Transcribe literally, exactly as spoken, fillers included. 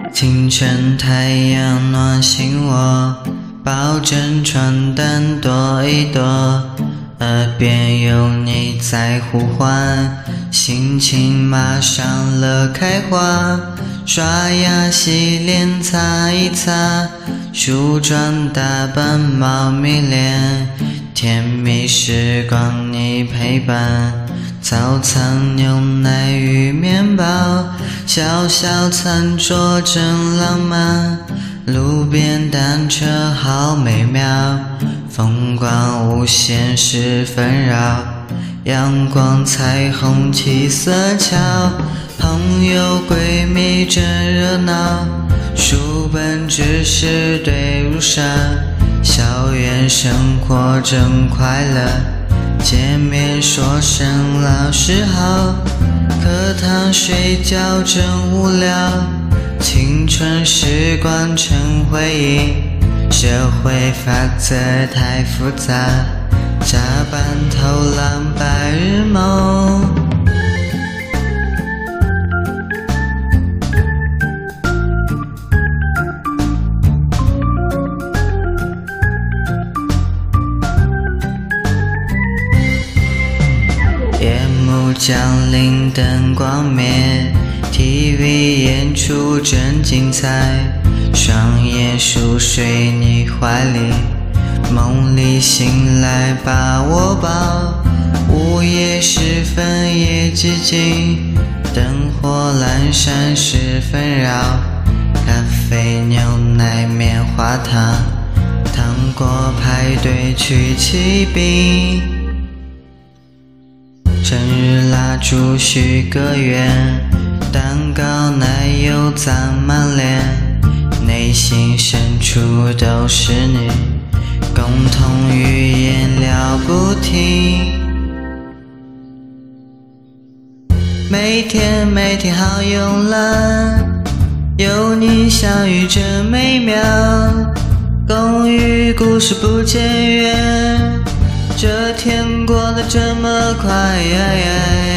清晨太阳暖醒我，抱枕床单躲一躲，耳边有你在呼唤，心情马上乐开花。刷牙洗脸擦一擦，梳妆打扮猫咪脸，甜蜜时光你陪伴。早餐牛奶与面包，小小餐桌真浪漫，路边单车好美妙，风光无限十分绕，阳光彩虹七色桥，朋友闺蜜真热闹，书本知识堆如山，校园生活真快乐，见面说声老师好，课堂睡觉真无聊，青春时光成回忆，社会法则太复杂，加班偷懒白日梦。夜幕降临，灯光灭， T V 演出真精彩，双眼熟睡你怀里，梦里醒来把我抱，午夜时分夜寂静，灯火阑珊十分绕，咖啡牛奶棉花糖，糖果排队取起冰，生日蜡烛许个愿，蛋糕奶油沾满脸，内心深处都是你，共同语言聊不停，每天每天好慵懒，有你相遇真美妙，共遇故事不间远，这天过得这么快呀呀呀。